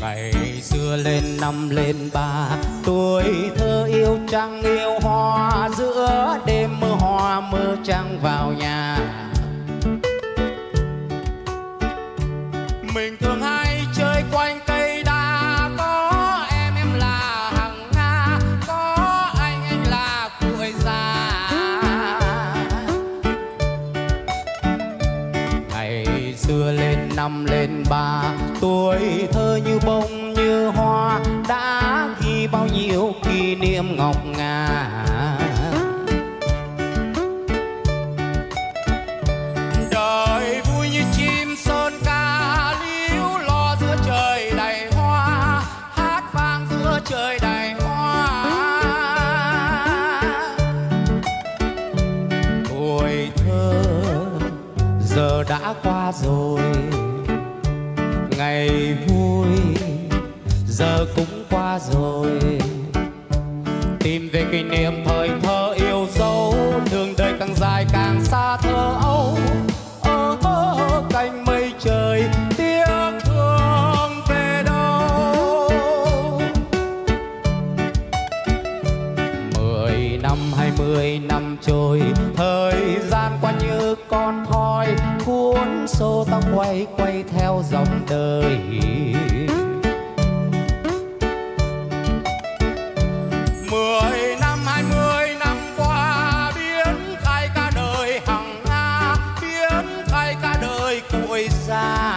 Ngày xưa lên năm lên ba, tuổi thơ yêu trăng yêu hoa, giữa đêm mưa hoa mưa trăng vào nhà. Mình thường hay chơi quanh cây đa, có em là hằng nga, có anh là cuội già. Ngày xưa lên năm lên ba, tuổi thơ như bông như hoa, đã ghi bao nhiêu kỷ niệm ngọc ngà. Đời vui như chim sơn ca, líu lo giữa trời đầy hoa, hát vang giữa trời đầy hoa. Tuổi thơ giờ đã qua rồi, ngày vui giờ cũng qua rồi. Tìm về kỷ niệm thời thơ yêu dấu, đường đời càng dài càng xa thơ ấu. Cánh mây trời tiếc thương về đâu. 10 năm 20 năm trôi, thời gian qua như con thoi, cuốn xô ta quay quay theo dòng đời. 10 năm 20 năm qua, biến thay cả đời hằng nga, biến thay cả đời cuội già.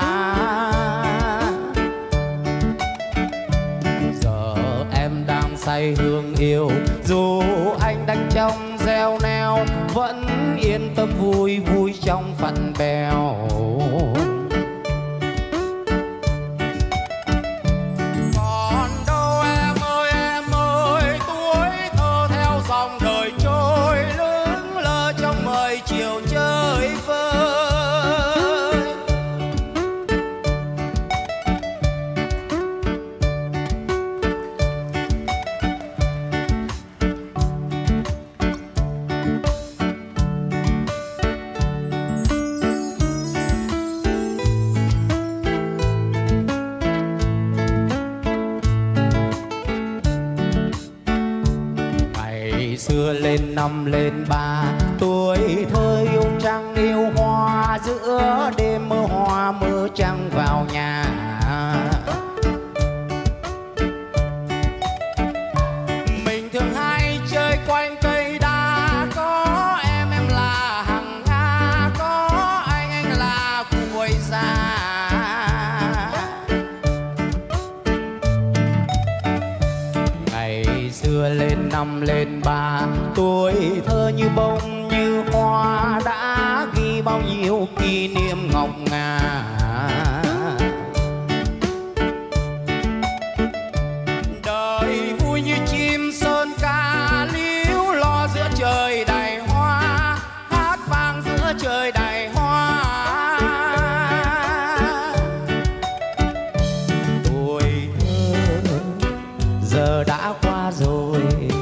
Giờ em đang say hương yêu, dù anh đang trong gieo neo, vẫn yên tâm vui vui trong phận bèo. Còn đâu em ơi, tuổi thơ theo dòng đời trôi, lững lơ trong mây chiều chơi vơi. Ngày xưa lên năm lên ba, tuổi thơ yêu trăng yêu hoa, giữa đêm mưa hoa mưa trăng vào nhà. Mình thường hay chơi quanh cây đa, có em là hằng nga, có anh là cuội già. Ngày xưa lên năm lên ba, tuổi thơ như bông như hoa, đã ghi bao nhiêu kỷ niệm ngọc ngà. Đời vui như chim sơn ca, líu lo giữa trời đầy hoa, hát vang giữa trời đầy hoa. Tuổi thơ giờ đã qua rồi,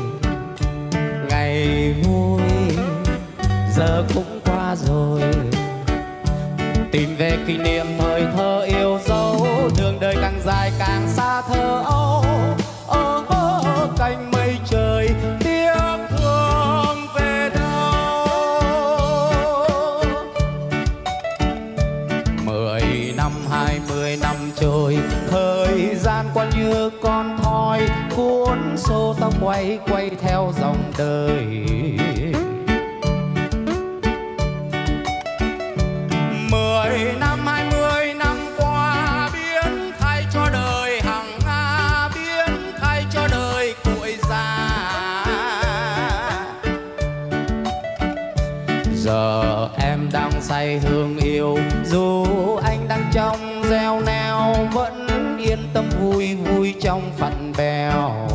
ngày vui giờ cũng qua rồi. Tìm về kỷ niệm thời thơ yêu dấu, đường đời càng dài càng xa thơ ấu. Cánh mây trời tiếc thương về đâu. 10 năm 20 năm trôi, thời gian qua như con thoi, cuốn xô ta quay quay theo dòng đời. 10 năm 20 năm qua, biến thay cho đời hằng nga, biến thay cho đời cuội già. Giờ em đang say hương yêu, dù anh đang trong gieo neo, vẫn yên tâm vui vui trong phận bèo.